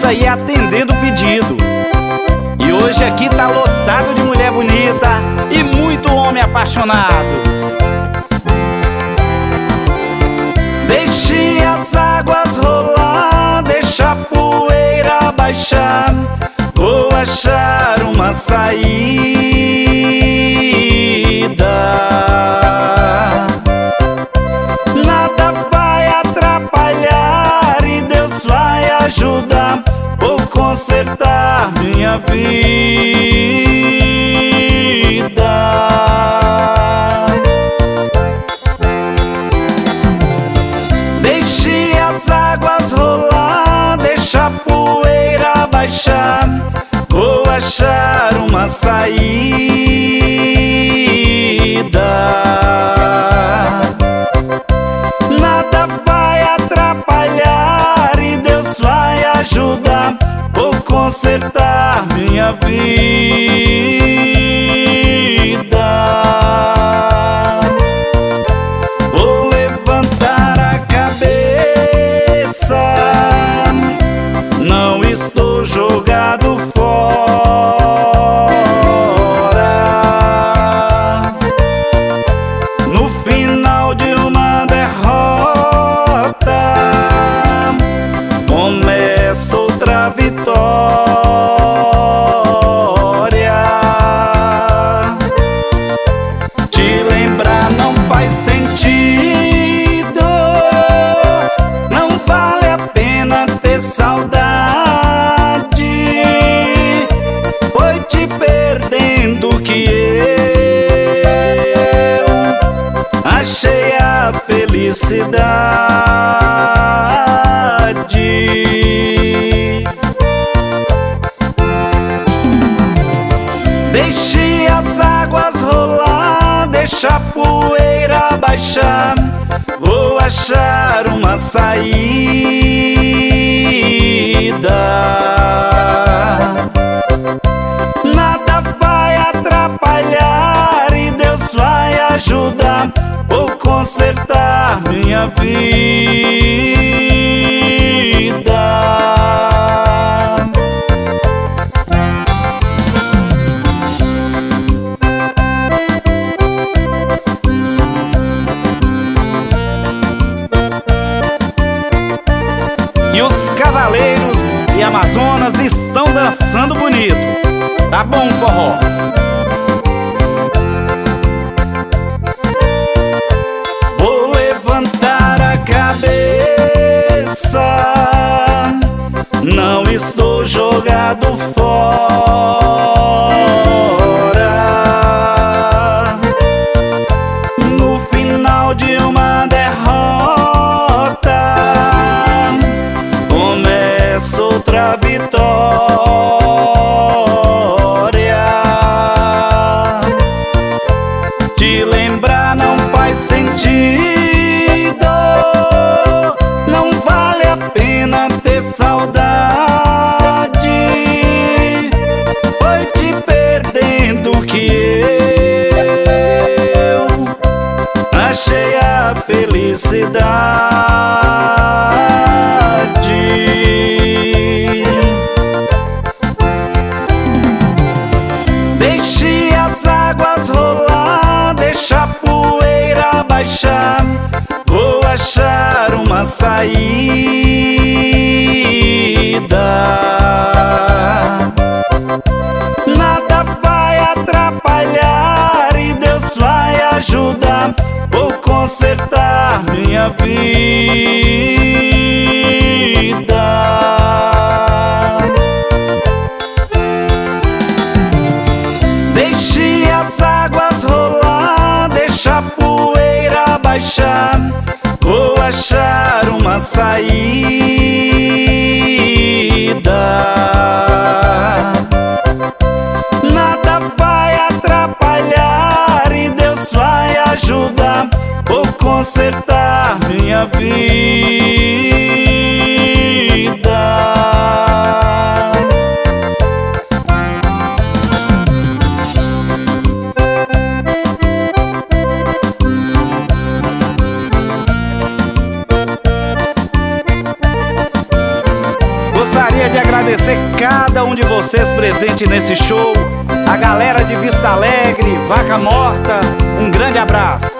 bonita e atendendo o pedido. E hoje aqui tá lotado de mulher bonita e muito homem apaixonado. Deixe as águas rolar, deixa a poeira baixar. Vou achar uma saída. Nada vai atrapalhar e Deus vai ajudar. Vou consertar minha vida. Deixe as águas rolar, deixa a poeira baixar. Vou achar uma saída. Nada vai atrapalhar e Deus vai ajudar. Vou consertar minha vida. Vou levantar a cabeça, não estou jogado fora. No final de uma derrota começa outra vitória. Te lembrar não faz sentido, não vale a pena ter saudade. Foi te perdendo que eu achei a felicidade. Deixe as águas rolar, deixa a poeira baixar. Vou achar uma saída. Nada vai atrapalhar e Deus vai ajudar. Vou consertar minha vida. E os cavaleiros e amazonas estão dançando bonito. Tá bom, forró. Vou levantar a cabeça, não estou jogado fora. No final de uma derrota começa outra vitória. Te lembrar não faz sentido, não vale a pena ter saudade. Foi te perdendo que eu achei a felicidade. Deixe as águas rolar, deixa a poeira baixar. Vou achar uma saída. Nada vai atrapalhar e Deus vai ajudar. Vou consertar minha vida. Deixe as águas rolar, deixa a poeira baixar. Vou achar uma saída. Nada vai atrapalhar e Deus vai ajudar. Vou consertar minha vida. Gostaria de agradecer agradecer cada um de vocês presente nesse show. A galera de Vista Alegre, Vaca Morta, um grande abraço.